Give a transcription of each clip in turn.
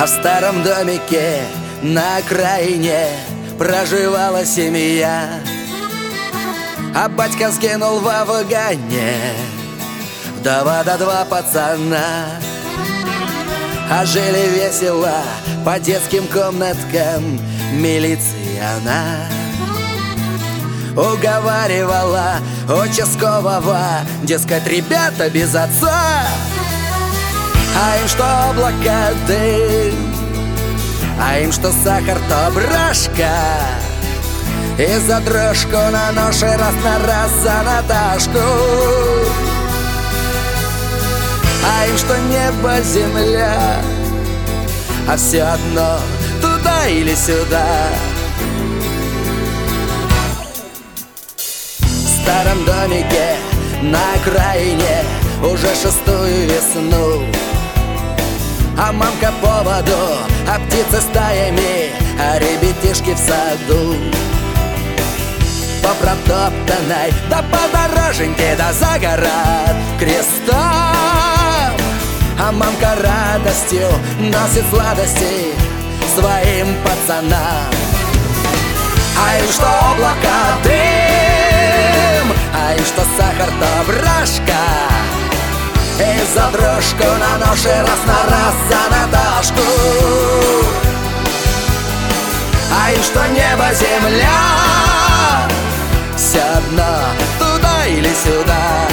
А в старом домике на окраине проживала семья. А батька сгинул в Афгане, вдова да два пацана. А жили весело по детским комнаткам милиция она. Уговаривала участкового, дескать, ребята без отца. А им что облака дым, а им что сахар, то брашка. И за дрожку на ноше раз на раз за Наташку. А им что небо, земля, а все одно туда или сюда. В старом домике на окраине уже 6-ю весну. А мамка по воду, а птицы стаями, а ребятишки в саду. По протоптанной, да по дороженьке, да за город крестом. А мамка радостью носит сладости своим пацанам. А им что облака дым, а им что сахар, то брашка. И за дрожку на ноше раз на раз за Наташку. А им что небо, земля, все одно туда или сюда.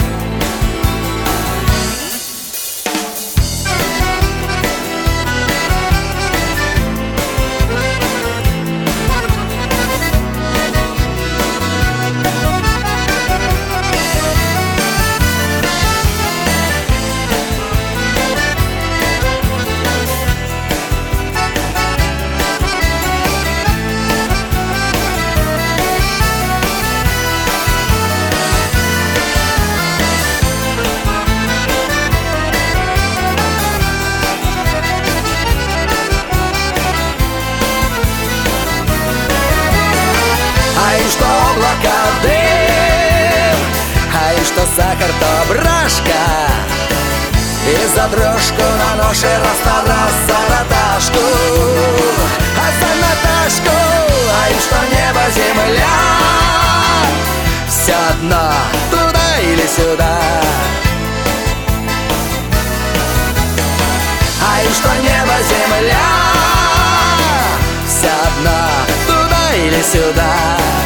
А им что облака дым, а им что сахар, то брашка. И за дрожку на ноше раз на раз за Наташку. А за Наташку, а им что небо, земля, все одно туда или сюда. А им что небо, земля, все одно туда или сюда.